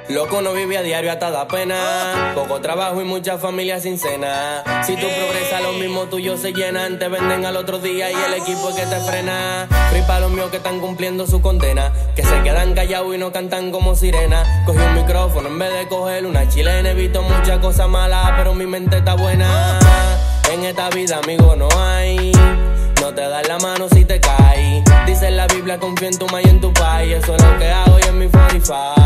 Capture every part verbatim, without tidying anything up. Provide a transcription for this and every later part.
Loco, no vive a diario hasta da pena. Poco trabajo y mucha familia sin cena. Si tú progresas, los mismos tuyos se llenan. Te venden al otro día y el equipo es que te frena. Free pa' los míos que están cumpliendo su condena, que se quedan callados y no cantan como sirena. Cogí un micrófono en vez de coger una chilena. He visto muchas cosas malas, pero mi mente está buena. En esta vida, amigo, no hay. No te das la mano si te caes. Dice en la Biblia, confía en tu ma y en tu país. Eso es lo que hago y en mi cuarenta y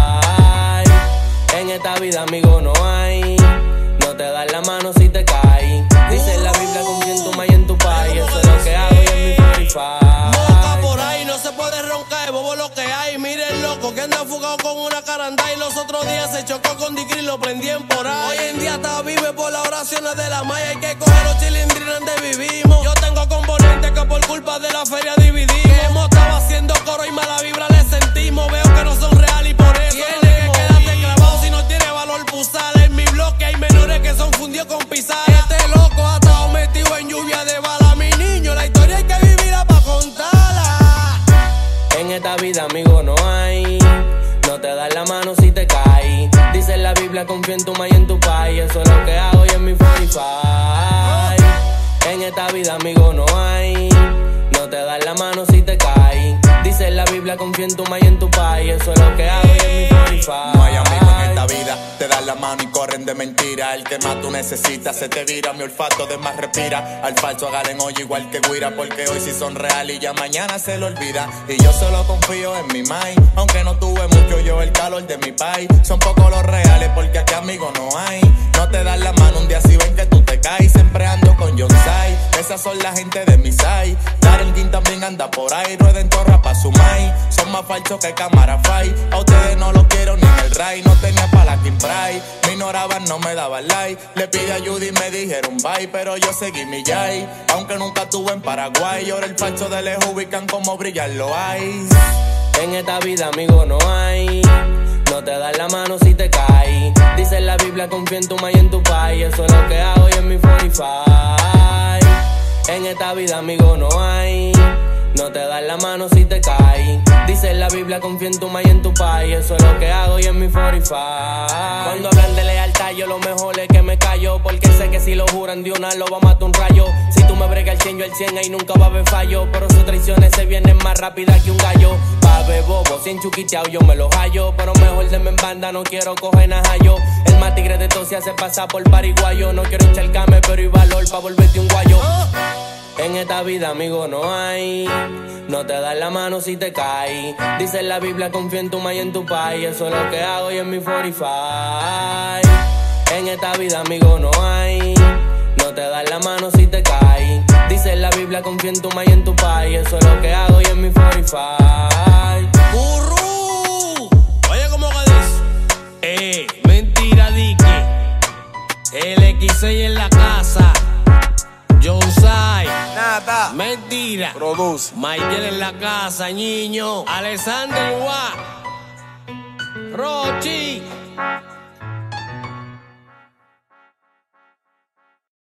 cinco. En esta vida, amigo, no hay. No te das la mano si te caes. Dice en la Biblia, confía en tu ma y en tu país. Eso es lo que hago y en mi cuarenta y cinco. Boca por ahí, no se puede roncar, bobo lo que hay. Mire el loco que anda fugado con una caranda. Y los otros días se chocó con Dicri y lo prendían por ahí. Hoy en día está vive por las oraciones de la maya. Hay que coger los chilindrines donde vivimos. Yo tengo componentes que por culpa de la feria dividimos. Que hemos estado haciendo coro y mala vibra le sentimos. Veo que no son reales y por eso tiene que quedarte clavado. Si no tiene valor pusal, en mi bloque hay menores que son fundidos con pisar. Este loco ha estado metido en lluvia de bala. Mi niño, la historia hay que vivirla pa' contarla. En esta vida, amigo, no hay. No te das la mano si te caes. Dice en la Biblia, confía en tu ma y en tu país. Eso es lo que hago y en mi cuarenta y cinco. En esta vida, amigo, no hay. No te das la mano si te caes. Dice en la Biblia, confía en tu ma y en tu país. Eso es lo que hago y en mi cuarenta y cinco. No hay amigos en esta vida, te dan la mano y corren de mentira. El que más tú necesitas se te vira, mi olfato de más respira. Al falso agarren hoy igual que guira, porque hoy sí son reales y ya mañana se lo olvida. Y yo solo confío en mi mind, aunque no tuve mucho yo el calor de mi país. Son pocos los reales porque aquí amigos no hay. No te dan la mano un día si ven que tú te caes. Siempre ando con John Sai, esas son la gente de mi side. Darren King también anda por ahí, rueden torra pa' su mai. Son más falsos que cámara fight. A ustedes no lo quiero ni en el ray. No tenía pa' la King Pride, me ignoraban, no me daban like. Le pide ayuda y me dijeron bye, pero yo seguí mi jay. Aunque nunca estuve en Paraguay, y ahora el falso de lejos ubican como brillan los eyes. En esta vida, amigo, no hay. No te das la mano si te caes. Dice en la Biblia, confía en tu ma y en tu país. Eso es lo que hago y en mi cuarenta y cinco. En esta vida, amigo, no hay. No te das la mano si te caes. Dice en la Biblia, confía en tu ma y en tu país. Eso es lo que hago y en mi cuarenta y cinco. Cuando hablan de lealtad, yo lo mejor es que me callo, porque sé que si lo juran de una lo va a matar un rayo. Si tú me bregas el cien, yo el cien, ahí nunca va a haber fallo. Pero sus traiciones se vienen más rápidas que un gallo. Pa' ver bobo, sin chuquiteado yo me lo hallo. Pero mejor denme en banda, no quiero coger najayo. El más tigre de todos se hace pasar por pariguayo. No quiero encharcarme, pero hay valor pa' volverte un guayo. En esta vida, amigo, no hay. No te das la mano si te caes. Dice en la Biblia, confía en tu ma y en tu país. Eso es lo que hago y en mi cuarenta y cinco. En esta vida, amigo, no hay. No te das la mano si te caes. Dice en la Biblia, confía en tu ma y en tu país. Eso es lo que hago y en mi cuarenta y cinco. ¡Burru! Oye, ¿cómo que dice? Eh, mentira, Dicky. El equis seis en la casa. John Sai. Nada. Mentira. Produce. Michael en la casa, niño. Alexander Wa. Rochi.